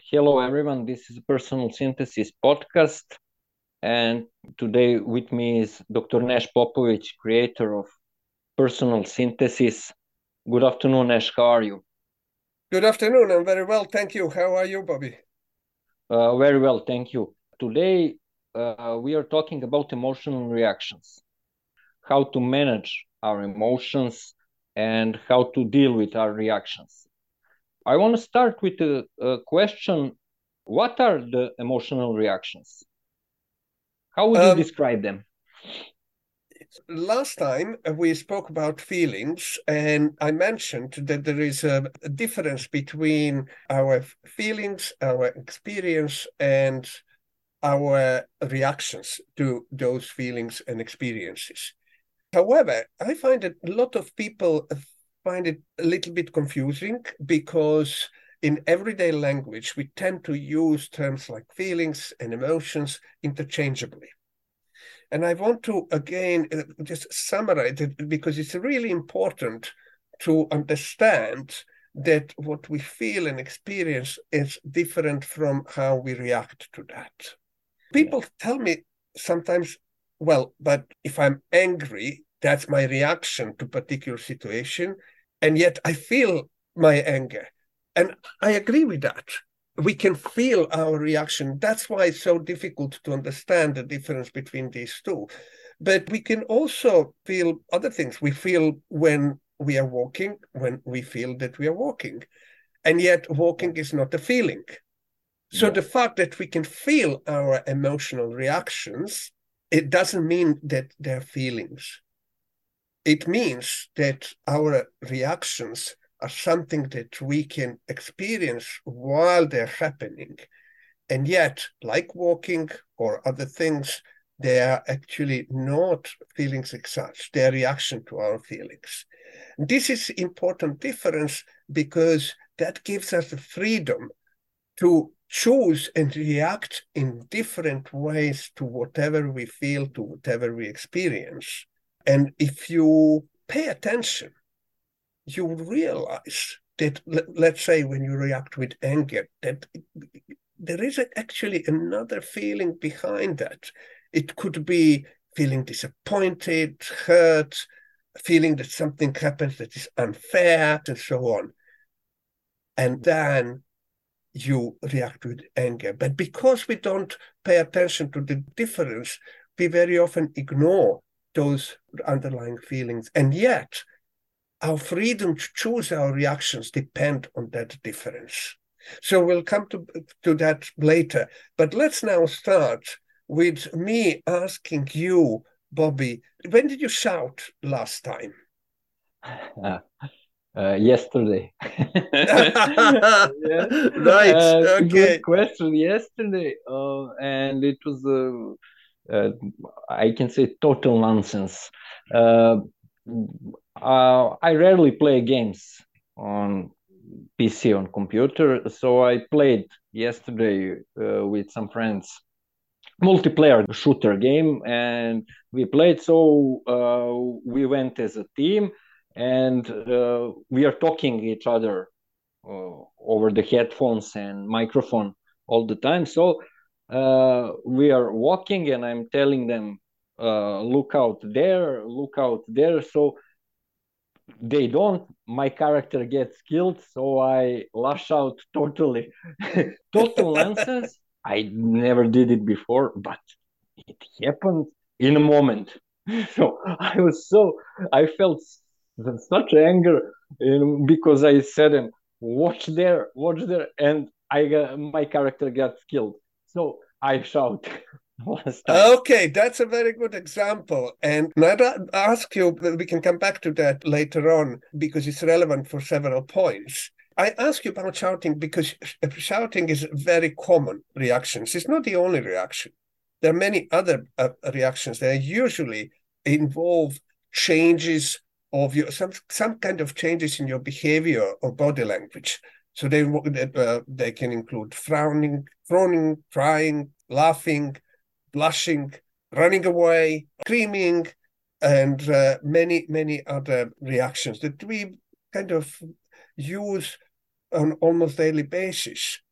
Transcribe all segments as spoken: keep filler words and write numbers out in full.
Hello, everyone. This is a Personal Synthesis podcast, and today with me is Doctor Nesh Popovic, creator of Personal Synthesis. Good afternoon, Nesh. How are you? Good afternoon. I'm very well, thank you. How are you, Bobby? Uh, very well, thank you. Today, uh, we are talking about emotional reactions, how to manage our emotions, and how to deal with our reactions. I want to start with a, a question. What are the emotional reactions? How would you Um, describe them? last time uh, we spoke about feelings, and I mentioned that there is a, a difference between our feelings, our experience, and our reactions to those feelings and experiences. However, I find that a lot of people find it a little bit confusing because in everyday language, we tend to use terms like feelings and emotions interchangeably. And I want to, again, uh, just summarize it because it's really important to understand that what we feel and experience is different from how we react to that. Yeah. People tell me sometimes, well, but if I'm angry, that's my reaction to particular situation, and yet I feel my anger. And I agree with that. We can feel our reaction. That's why it's so difficult to understand the difference between these two. But we can also feel other things. We feel when we are walking, when we feel that we are walking. And yet walking is not a feeling. So Yeah. the fact that we can feel our emotional reactions, it doesn't mean that they're feelings. It means that our reactions are something that we can experience while they're happening. And yet, like walking or other things, they are actually not feelings as such. They're reaction to our feelings. This is important difference because that gives us the freedom to choose and react in different ways to whatever we feel, to whatever we experience. And if you pay attention, you realize that, let's say, when you react with anger, that there is actually another feeling behind that. It could be feeling disappointed, hurt, feeling that something happens that is unfair, and so on. And then you react with anger. But because we don't pay attention to the difference, we very often ignore those underlying feelings. And yet, our freedom to choose our reactions depend on that difference. So we'll come to, to that later. But let's now start with me asking you, Bobby, when did you shout last time? Uh, uh, yesterday. Yeah. Right. Uh, good Okay. question. Yesterday, uh, and it was, uh, uh, I can say, total nonsense. Uh, uh, I rarely play games on P C, on computer, so I played yesterday uh, with some friends multiplayer shooter game, and we played. So uh, we went as a team, and uh, we are talking each other uh, over the headphones and microphone all the time. So uh, we are walking, and I'm telling them, uh, look out there, look out there. So they don't, my character gets killed, so I lash out totally. Total nonsense. I never did it before, but it happened in a moment. So I was so, I felt such anger, you know, because I said, him, watch there, watch there, and I got, my character got killed. So I shout last time. Okay, that's a very good example. And I'd ask you, we can come back to that later on because it's relevant for several points. I ask you about shouting because shouting is a very common reactions. It's not the only reaction. There are many other uh, reactions that usually involve changes of your some some kind of changes in your behavior or body language. So they uh, they can include frowning, frowning, crying, laughing, blushing, running away, screaming, and uh, many, many other reactions that we kind of use on almost daily basis.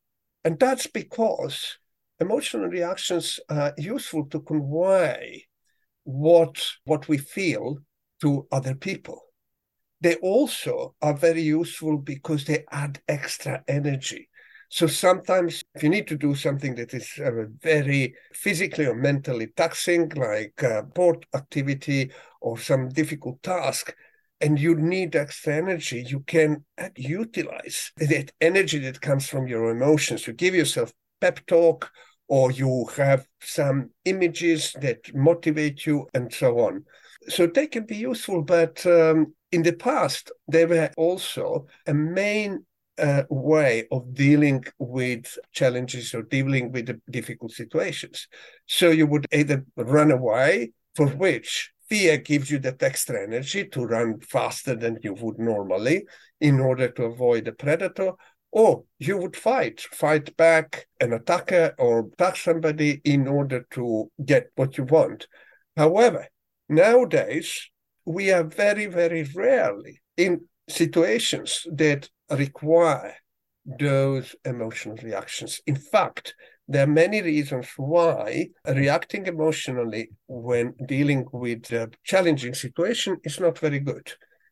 And that's because emotional reactions are useful to convey what, what we feel to other people. They also are very useful because they add extra energy. So sometimes if you need to do something that is uh, very physically or mentally taxing, like a sport activity or some difficult task, and you need extra energy, you can utilize that energy that comes from your emotions. You give yourself pep talk, or you have some images that motivate you, and so on. So they can be useful, but um, in the past, they were also a main uh, way of dealing with challenges or dealing with the difficult situations. So you would either run away, for which fear gives you that extra energy to run faster than you would normally in order to avoid a predator, or you would fight, fight back an attacker or attack somebody in order to get what you want. However, nowadays, we are very, very rarely in situations that require those emotional reactions. In fact, there are many reasons why reacting emotionally when dealing with a challenging situation is not very good.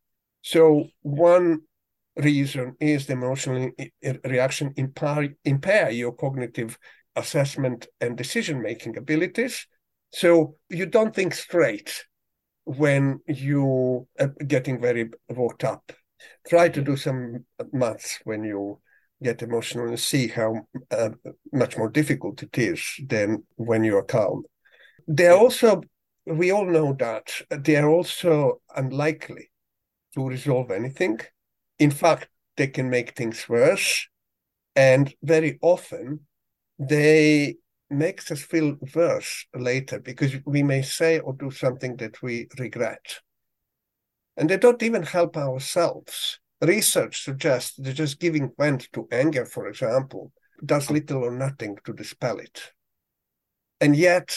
So one reason is the emotional reaction impair, impair your cognitive assessment and decision-making abilities. So you don't think straight when you are getting very worked up. Try to do some maths when you get emotional and see how uh, much more difficult it is than when you are calm. They're also, we all know that, they're also unlikely to resolve anything. In fact, they can make things worse. And very often, they makes us feel worse later because we may say or do something that we regret. And they don't even help ourselves. Research suggests that just giving vent to anger, for example, does little or nothing to dispel it. And yet,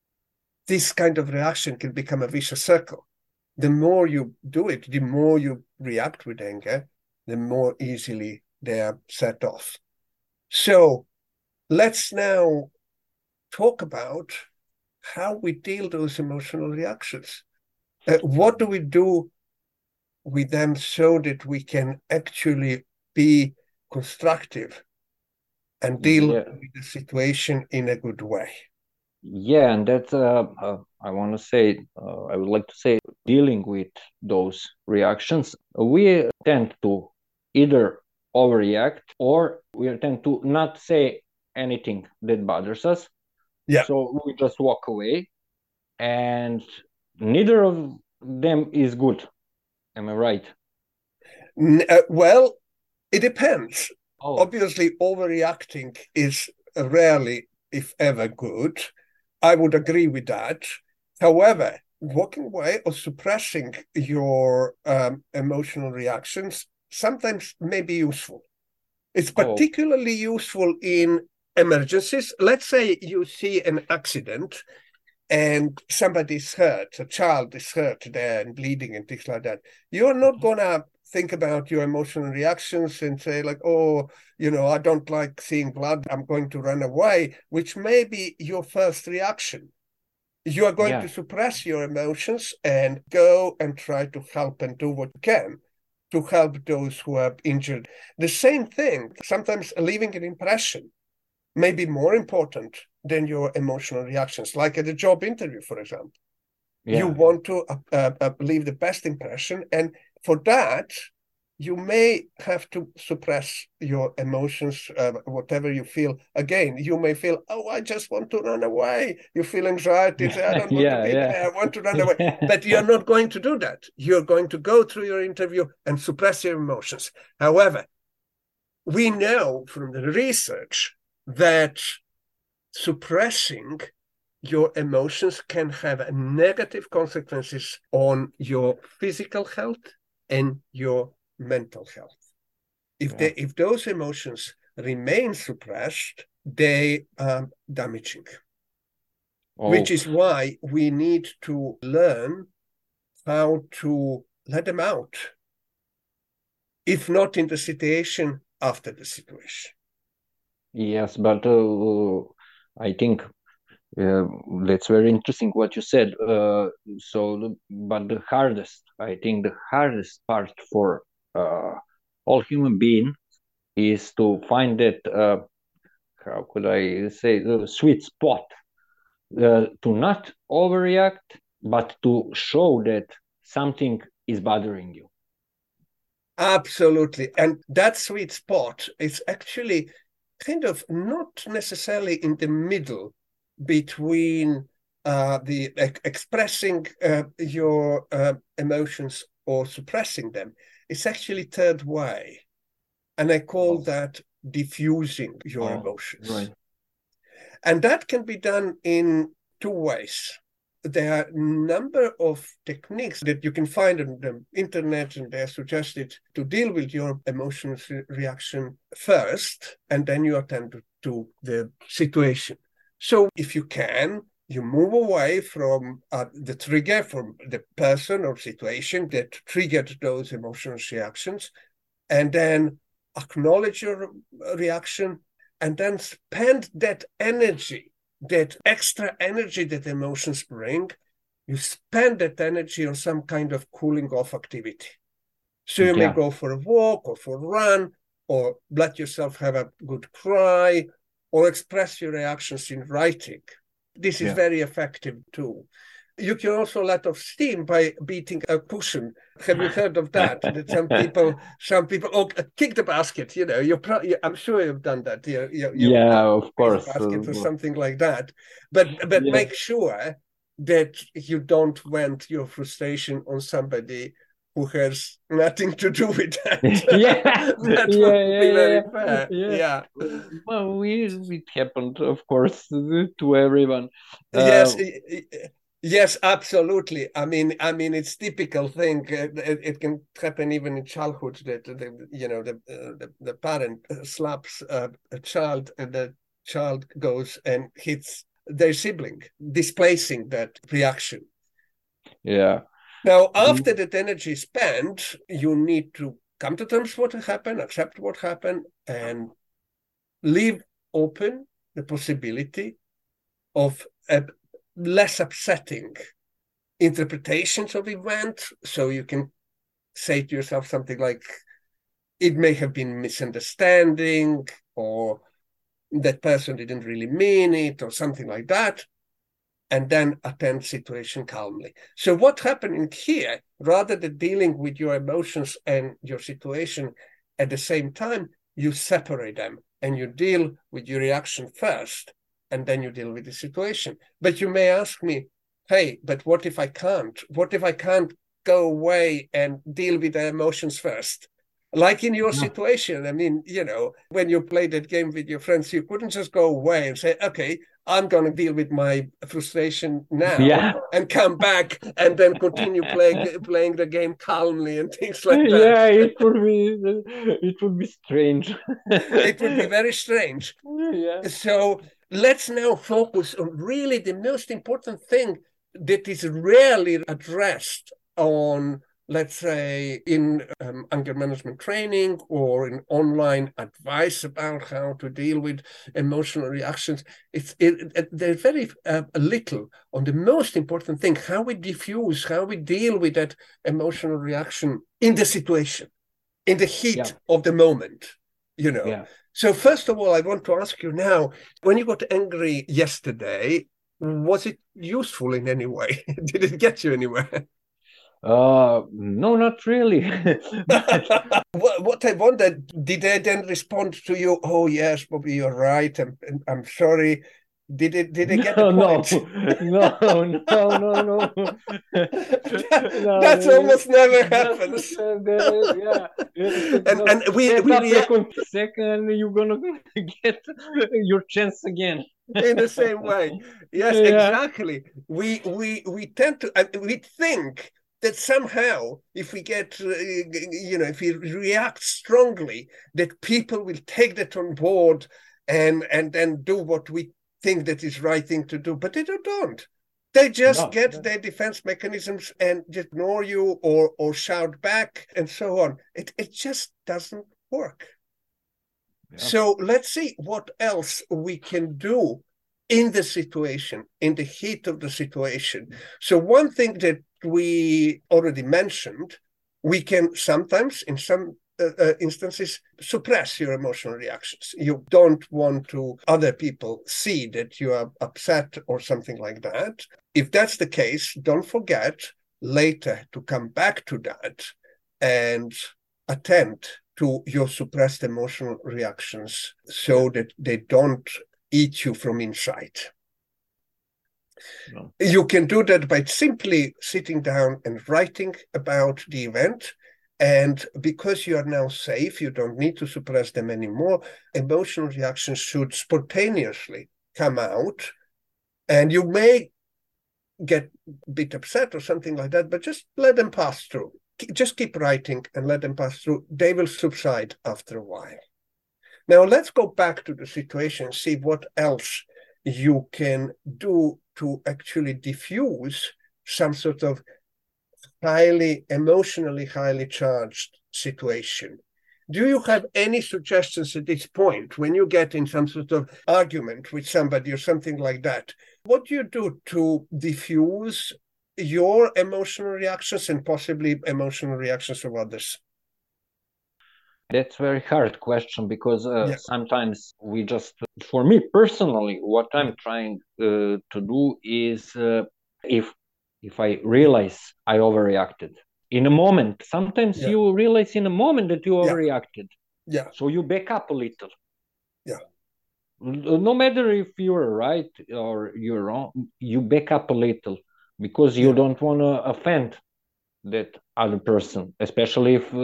this kind of reaction can become a vicious circle. The more you do it, the more you react with anger, the more easily they are set off. So let's now talk about how we deal those emotional reactions. Uh, what do we do with them so that we can actually be constructive and deal yeah. with the situation in a good way? Yeah, and that's, uh, uh, I want to say, uh, I would like to say, dealing with those reactions, we tend to either overreact or we tend to not say anything that bothers us. Yeah. So we just walk away, and neither of them is good. Am I right? Uh, well, it depends. Oh. Obviously, overreacting is rarely, if ever, good. I would agree with that. However, walking away or suppressing your um, emotional reactions sometimes may be useful. It's particularly oh. useful in emergencies. Let's say you see an accident and somebody's hurt, a child is hurt there and bleeding and things like that. You're not going to think about your emotional reactions and say like, oh, you know, I don't like seeing blood, I'm going to run away, which may be your first reaction. You are going yeah. to suppress your emotions and go and try to help and do what you can to help those who are injured. The same thing, sometimes leaving an impression may be more important than your emotional reactions, like at a job interview, for example. Yeah. You want to uh, uh, leave the best impression, and for that, you may have to suppress your emotions, uh, whatever you feel. Again, you may feel, oh, I just want to run away. You feel anxiety, say, I don't want yeah, to be yeah. there, I want to run away. But you're not going to do that. You're going to go through your interview and suppress your emotions. However, we know from the research that suppressing your emotions can have negative consequences on your physical health and your mental health. If yeah. they, if those emotions remain suppressed, they are damaging. Oh. Which is why we need to learn how to let them out. If not in the situation, after the situation. Yes, but uh, I think uh, that's very interesting what you said. Uh, so, the- but the hardest, I think, the hardest part for uh, all human beings is to find that. Uh, how could I say the sweet spot uh, to not overreact, but to show that something is bothering you. Absolutely. And that sweet spot is actually kind of not necessarily in the middle between uh, the e- expressing uh, your uh, emotions or suppressing them. It's actually third way. And I call Oh, that diffusing your oh, emotions. right. And that can be done in two ways. There are a number of techniques that you can find on the internet, and they're suggested to deal with your emotional reaction first, and then you attend to the situation. So if you can, you move away from uh, the trigger, from the person or situation that triggered those emotional reactions, and then acknowledge your reaction, and then spend that energy, that extra energy that emotions bring, you spend that energy on some kind of cooling off activity. So you may Yeah, go for a walk or for a run, or let yourself have a good cry, or express your reactions in writing. This is yeah. very effective too. You can also let off steam by beating a cushion. Have you heard of that? That some people, some people, oh, kick the basket. You know, you're. Pro- I'm sure you've done that. You, you, you Yeah, of raise a course. basket or Uh, something like that. But but yeah. make sure that you don't vent your frustration on somebody who has nothing to do with that. Yeah, That yeah, wouldn't yeah, be yeah, very fair. yeah. Yeah. Well, we it happened, of course, to everyone. Yes. Uh, Yes, absolutely. I mean, I mean, it's typical thing. It, it can happen even in childhood that the, you know the uh, the, the parent slaps uh, a child, and the child goes and hits their sibling, displacing that reaction. yeah, Now, after that energy is spent, you need to come to terms with what happened, accept what happened, and leave open the possibility of a less upsetting interpretations of event. So you can say to yourself something like, it may have been misunderstanding, or that person didn't really mean it, or something like that, and then attend situation calmly. So what happening here, rather than dealing with your emotions and your situation at the same time, you separate them and you deal with your reaction first, and then you deal with the situation. But you may ask me, hey, but what if I can't? What if I can't go away and deal with the emotions first? Like in your yeah, situation, I mean, you know, when you play that game with your friends, you couldn't just go away and say, okay, I'm going to deal with my frustration now yeah. and come back and then continue playing playing the game calmly and things like that. Yeah, it would be it would be strange. It would be very strange. Yeah. So let's now focus on really the most important thing that is rarely addressed on, let's say, in um, anger management training or in online advice about how to deal with emotional reactions. It's it, it, there's very uh, little on the most important thing: how we diffuse, how we deal with that emotional reaction in the situation, in the Yeah, heat of the moment, you know. yeah. So first of all, I want to ask you now, when you got angry yesterday, was it useful in any way? Did it get you anywhere? Uh, no, not really. But what, what I wondered, did they then respond to you? Oh yes, Bobby, you're right. I'm, I'm sorry. Did it? Did they get the no, no, point? no, no, no, no. No, That's they almost never just happens. said there, yeah, and just and we set we up the react twenty second, you're gonna get your chance again. in the same way. Yes, Yeah, exactly. We we we tend to uh, we think that somehow if we get uh, you know if we react strongly, that people will take that on board and and then do what we think that is right thing to do, but they don't. They just no, get no. their defense mechanisms and just ignore you or or shout back and so on. It it just doesn't work. Yeah. So let's see what else we can do in the situation, in the heat of the situation. So one thing that we already mentioned, we can sometimes, in some uh, uh, instances, suppress your emotional reactions. You don't want to other people see that you are upset or something like that. If that's the case, don't forget later to come back to that and attend to your suppressed emotional reactions so that they don't eat you from inside. No. You can do that by simply sitting down and writing about the event. And because you are now safe, you don't need to suppress them anymore. Emotional reactions should spontaneously come out. And you may get a bit upset or something like that, but just let them pass through. Just keep writing and let them pass through. They will subside after a while. Now, let's go back to the situation and see what else you can do to actually diffuse some sort of highly, emotionally highly charged situation. Do you have any suggestions at this point when you get in some sort of argument with somebody or something like that? What do you do to diffuse your emotional reactions and possibly emotional reactions of others? That's a very hard question because uh, yeah. sometimes we just, for me personally, what I'm trying uh, to do is uh, if if I realize I overreacted in a moment, sometimes yeah. you realize in a moment that you overreacted. Yeah. So you back up a little. Yeah. No matter if you're right or you're wrong, you back up a little because you yeah. don't want to offend that other person, especially if uh,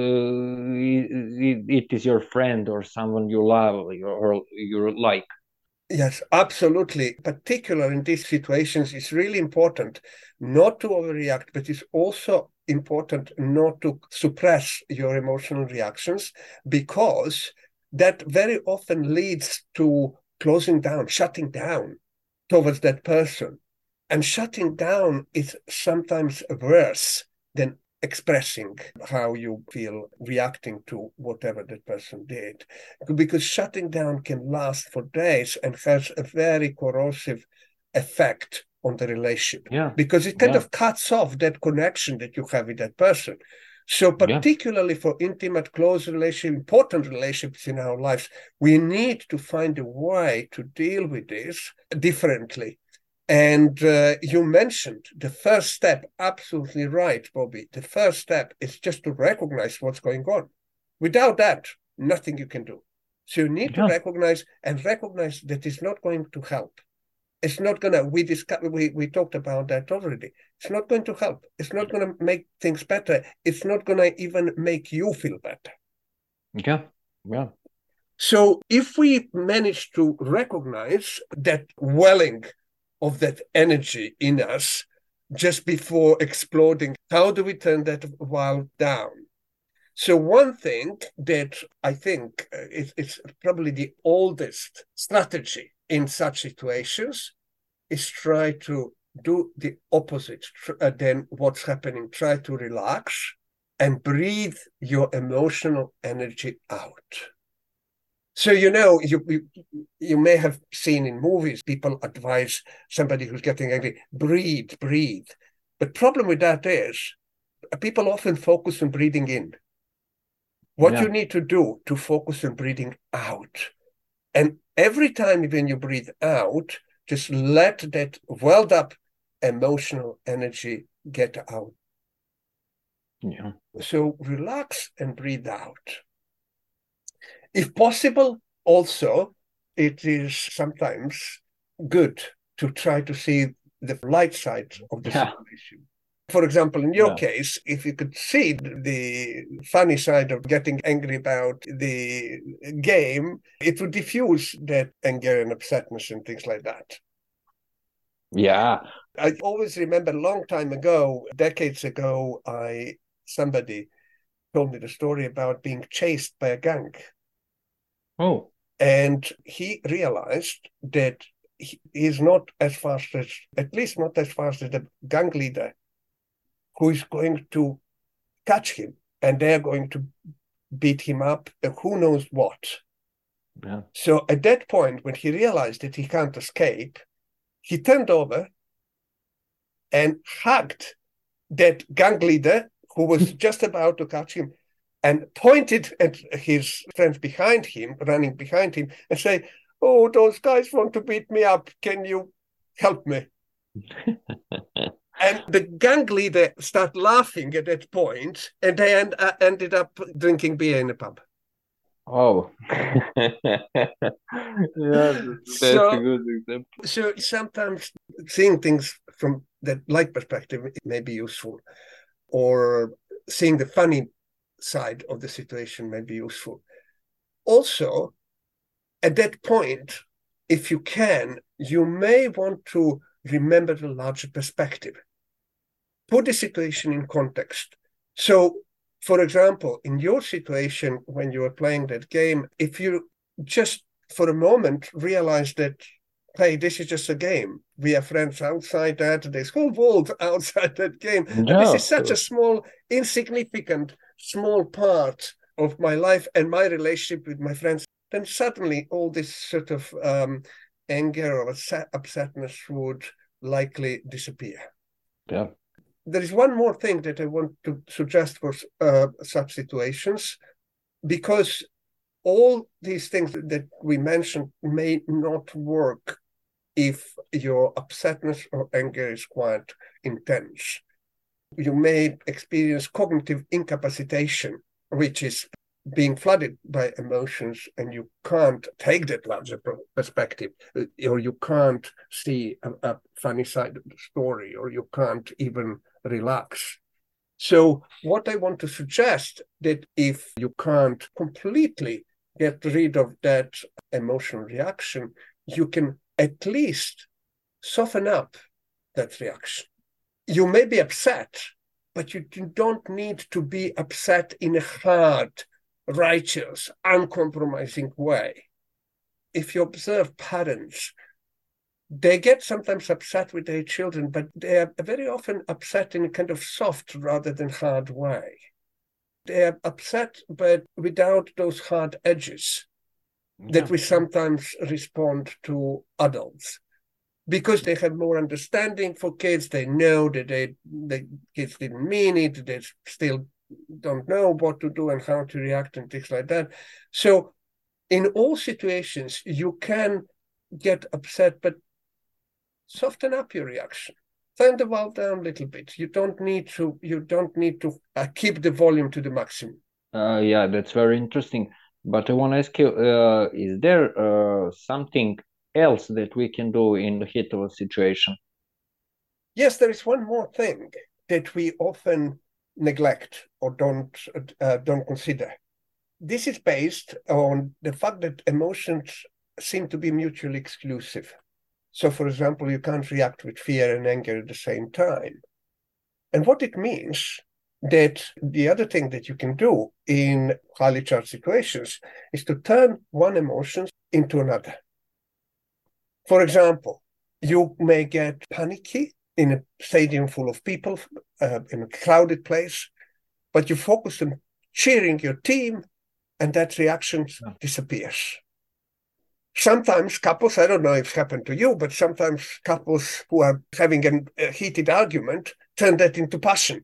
it, it is your friend or someone you love or you like. Yes, absolutely. Particularly in these situations, it's really important not to overreact, but it's also important not to suppress your emotional reactions, because that very often leads to closing down, shutting down towards that person. And shutting down is sometimes worse than expressing how you feel, reacting to whatever that person did. Because shutting down can last for days and has a very corrosive effect on the relationship. Yeah. Because it kind yeah. of cuts off that connection that you have with that person. So particularly yeah. for intimate, close relationship, important relationships in our lives, we need to find a way to deal with this differently. And uh, you mentioned the first step, absolutely right, Bobby. The first step is just to recognize what's going on. Without that, nothing you can do. So you need yeah. to recognize and recognize that it's not going to help. It's not going to, we, discuss, we, we talked about that already. It's not going to help. It's not going to make things better. It's not going to even make you feel better. Yeah, yeah. So if we manage to recognize that welling of that energy in us just before exploding, how do we turn that valve down? So one thing that I think is, is probably the oldest strategy in such situations is try to do the opposite uh, than what's happening. Try to relax and breathe your emotional energy out. So, you know, you, you you may have seen in movies, people advise somebody who's getting angry, breathe, breathe. The problem with that is people often focus on breathing in. What yeah. you need to do to focus on breathing out. And every time when you breathe out, just let that welled up emotional energy get out. Yeah. So relax and breathe out. If possible, also, it is sometimes good to try to see the light side of the yeah. situation. For example, in your yeah. case, if you could see the funny side of getting angry about the game, it would diffuse that anger and upsetness and things like that. Yeah. I always remember a long time ago, decades ago, I somebody told me the story about being chased by a gang. Oh. And he realized that he is not as fast as, at least not as fast as the gang leader, who is going to catch him, and they're going to beat him up, who knows what. Yeah. So at that point, when he realized that he can't escape, he turned over and hugged that gang leader who was just about to catch him and pointed at his friends behind him, running behind him, and say, "Oh, those guys want to beat me up. Can you help me?" And the gang leader started laughing at that point, and they end, uh, ended up drinking beer in a pub. Oh, yeah, that's a So, good example. so sometimes seeing things from that light perspective it may be useful, or seeing the funny side of the situation may be useful. Also, at that point, if you can, you may want to remember the larger perspective. Put the situation in context. So, for example, in your situation, when you were playing that game, if you just for a moment realize that, hey, this is just a game. We are friends outside that. There's whole world outside that game. And Yeah, this is of such a course. small, insignificant, small part of my life and my relationship with my friends. Then suddenly all this sort of um, anger or upsetness would likely disappear. Yeah. There is one more thing that I want to suggest for uh, such situations, because all these things that we mentioned may not work if your upsetness or anger is quite intense. You may experience cognitive incapacitation, which is being flooded by emotions, and you can't take that larger perspective, or you can't see a, a funny side of the story, or you can't even relax. So what I want to suggest that if you can't completely get rid of that emotional reaction, you can at least soften up that reaction. You may be upset, but you don't need to be upset in a hard, righteous, uncompromising way. If you observe parents, they get sometimes upset with their children, but they are very often upset in a kind of soft rather than hard way. They are upset, but without those hard edges that Yeah. we sometimes respond to adults. Because they have more understanding for kids, they know that they the kids didn't mean it, they still don't know what to do and how to react and things like that. So in all situations, you can get upset, but soften up your reaction. Turn the valve down a little bit. You don't need to. You don't need to uh, keep the volume to the maximum. Uh, yeah, that's very interesting. But I want to ask you, uh, is there uh, something else that we can do in the heat of a situation? Yes, there is one more thing that we often neglect or don't uh, don't consider. This is based on the fact that emotions seem to be mutually exclusive. So, for example, you can't react with fear and anger at the same time. And what it means that the other thing that you can do in highly charged situations is to turn one emotion into another. For example, you may get panicky in a stadium full of people, uh, in a crowded place, but you focus on cheering your team, and that reaction Yeah. disappears. Sometimes couples, I don't know if it's happened to you, but sometimes couples who are having an, a heated argument turn that into passion.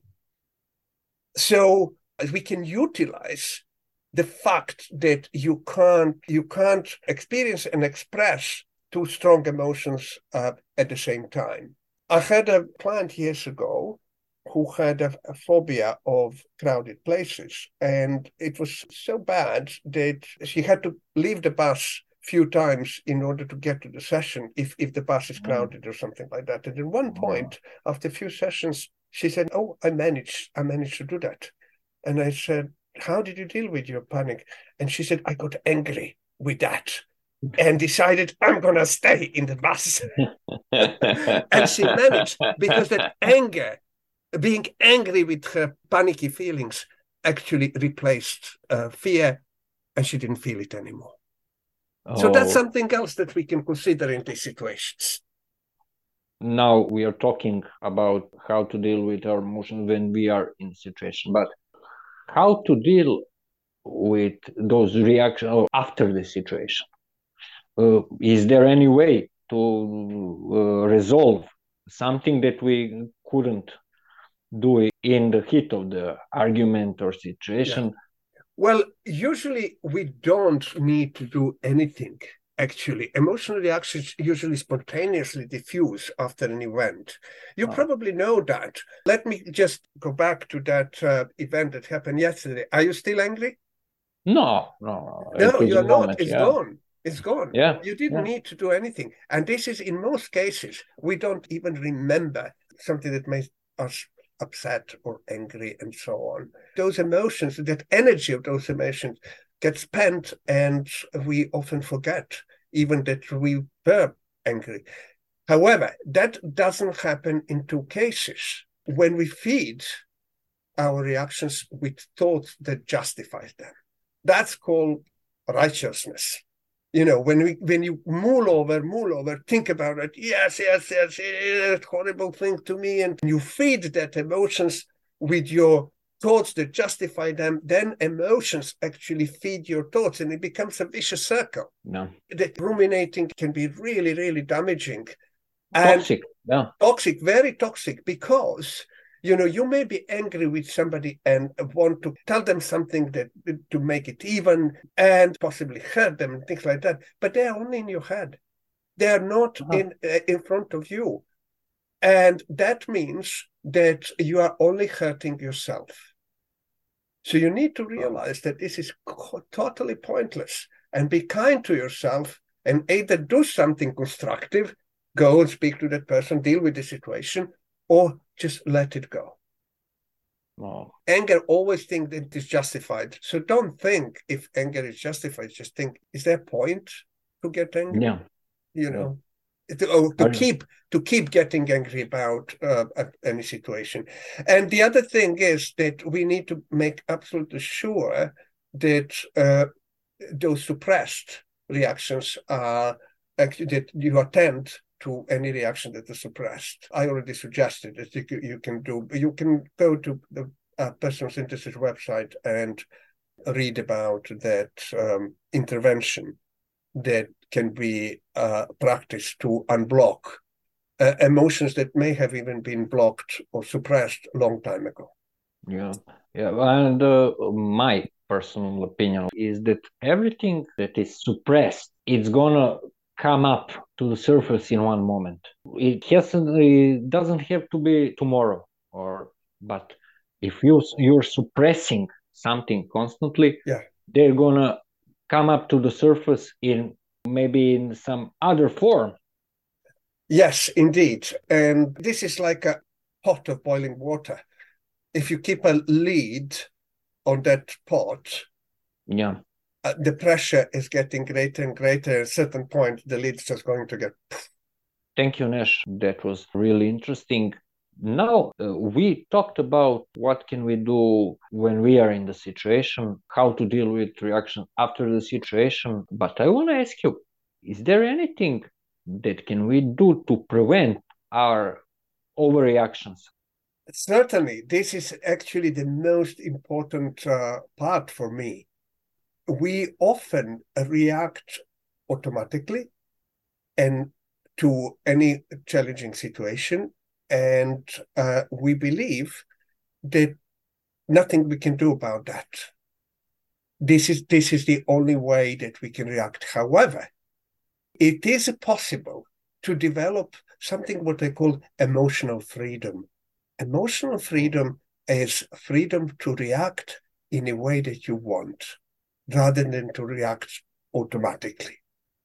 So we can utilize the fact that you can't you can't experience and express two strong emotions uh, at the same time. I had a client years ago who had a, a phobia of crowded places, and it was so bad that she had to leave the bus few times in order to get to the session if if the bus is crowded or something like that. And at one point, after a few sessions, she said, "Oh, I managed, I managed to do that." And I said, "How did you deal with your panic?" And she said, "I got angry with that and decided I'm gonna stay in the bus." And she managed because that anger, being angry with her panicky feelings, actually replaced uh, fear, and she didn't feel it anymore. So that's Oh, something else that we can consider in these situations. now we are talking about how to deal with our emotions when we are in a situation, but how to deal with those reactions after the situation? Uh, is there any way to uh, resolve something that we couldn't do in the heat of the argument or situation? Yeah. Well, usually we don't need to do anything. Actually, emotional reactions usually spontaneously diffuse after an event. You Oh. probably know that. Let me just go back to that uh, event that happened yesterday. Are you still angry? No, no, No, it is you're a not. moment. It's Yeah, gone. It's gone. yeah, You didn't yeah. need to do anything. And this is, in most cases, we don't even remember something that makes us upset or angry and so on. Those emotions, that energy of those emotions gets spent, and we often forget even that we were angry. However, that doesn't happen in two cases. When we feed our reactions with thoughts that justify them, that's called righteousness. You know, when we when you mull over, mull over, think about it, yes, yes, yes, it's a horrible thing to me, and you feed that emotions with your thoughts that justify them, then emotions actually feed your thoughts, and it becomes a vicious circle. No. The ruminating can be really, really damaging. Toxic, and yeah. Toxic, very toxic, because you know, you may be angry with somebody and want to tell them something that to make it even and possibly hurt them and things like that, but they are only in your head. They are not uh-huh. in uh, in front of you, and that means that you are only hurting yourself. So you need to realize that this is totally pointless, and be kind to yourself, and either do something constructive, go and speak to that person, deal with the situation, or just let it go. Wow. Anger, always think that it is justified. So don't think if anger is justified. Just think, is there a point to get angry? Yeah. You know, yeah. to, oh, to keep to keep getting angry about uh, any situation. And the other thing is that we need to make absolutely sure that uh, those suppressed reactions are actually that you attend to any reaction that is suppressed. I already suggested that you, you can do, you can go to the uh, Personal Synthesis website and read about that um, intervention that can be uh, practiced to unblock uh, emotions that may have even been blocked or suppressed a long time ago. Yeah, yeah, and uh, my personal opinion is that everything that is suppressed, it's gonna come up to the surface in one moment. It hasn't, it doesn't have to be tomorrow, or but if you you're suppressing something constantly, yeah, they're gonna come up to the surface in maybe in some other form. Yes, indeed, and this is like a pot of boiling water. If you keep a lid on that pot, yeah, uh, the pressure is getting greater and greater. At a certain point, the lid's just going to get. Thank you, Nesh. That was really interesting. Now uh, we talked about what can we do when we are in the situation, how to deal with reaction after the situation. But I want to ask you: is there anything that can we do to prevent our overreactions? Certainly, this is actually the most important uh, part for me. We often react automatically and to any challenging situation, and uh, we believe that nothing we can do about that. This is this is the only way that we can react. However, it is possible to develop something what I call emotional freedom. Emotional freedom is freedom to react in a way that you want, rather than to react automatically.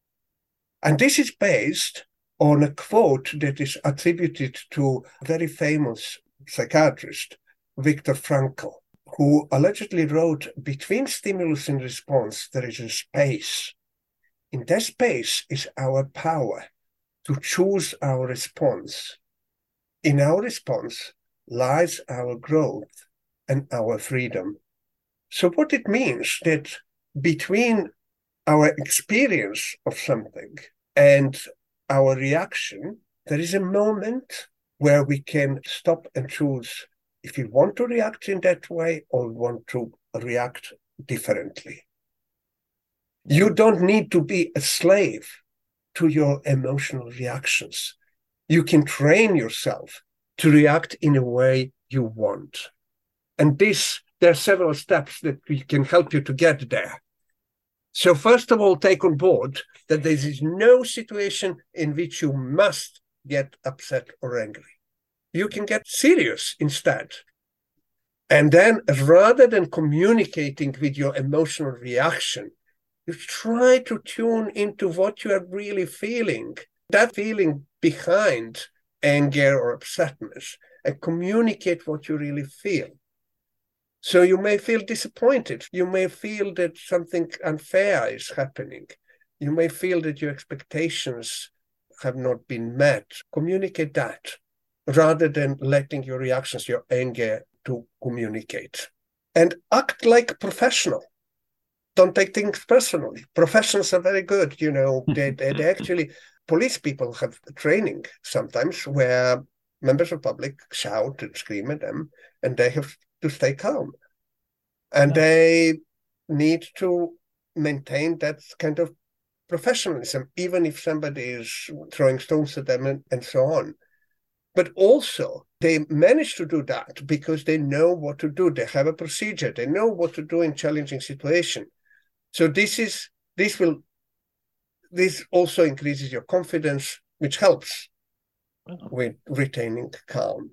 And this is based on a quote that is attributed to a very famous psychiatrist, Viktor Frankl, who allegedly wrote, "Between stimulus and response, there is a space. In that space is our power to choose our response. In our response lies our growth and our freedom." So what it means that between our experience of something and our reaction, there is a moment where we can stop and choose if we want to react in that way or want to react differently. You don't need to be a slave to your emotional reactions. You can train yourself to react in a way you want. And this, there are several steps that we can help you to get there. So first of all, take on board that there is no situation in which you must get upset or angry. You can get serious instead. And then rather than communicating with your emotional reaction, you try to tune into what you are really feeling, that feeling behind anger or upsetness, and communicate what you really feel. So you may feel disappointed. You may feel that something unfair is happening. You may feel that your expectations have not been met. Communicate that rather than letting your reactions, your anger, to communicate. And act like a professional. Don't take things personally. Professionals are very good. You know, they, they, they actually, police people have training sometimes where members of the public shout and scream at them, and they have to stay calm. And yeah. They need to maintain that kind of professionalism, even if somebody is throwing stones at them and, and so on. But also, they manage to do that because they know what to do. They have a procedure. They know what to do in challenging situations. So this is this will this also increases your confidence, which helps oh. with retaining calm.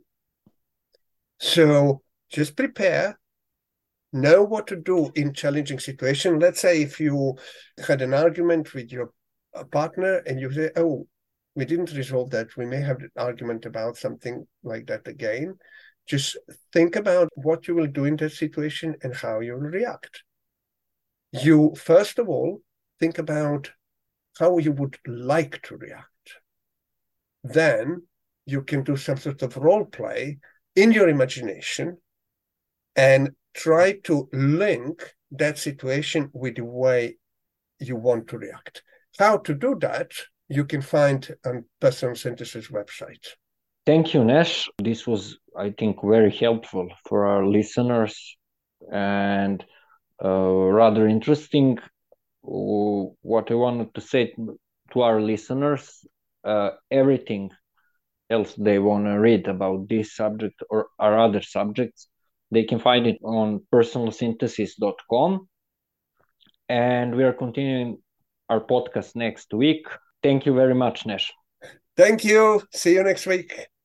So just prepare, know what to do in challenging situations. Let's say if you had an argument with your partner and you say, "Oh, we didn't resolve that. We may have an argument about something like that again." Just think about what you will do in that situation and how you will react. You, first of all, think about how you would like to react. Then you can do some sort of role play in your imagination and try to link that situation with the way you want to react. How to do that, you can find on Personal Synthesis website. Thank you, Nesh. This was, I think, very helpful for our listeners and uh, rather interesting. What I wanted to say to our listeners, uh, everything else they want to read about this subject or, or other subjects, they can find it on personal synthesis dot com. And we are continuing our podcast next week. Thank you very much, Nesh. Thank you. See you next week.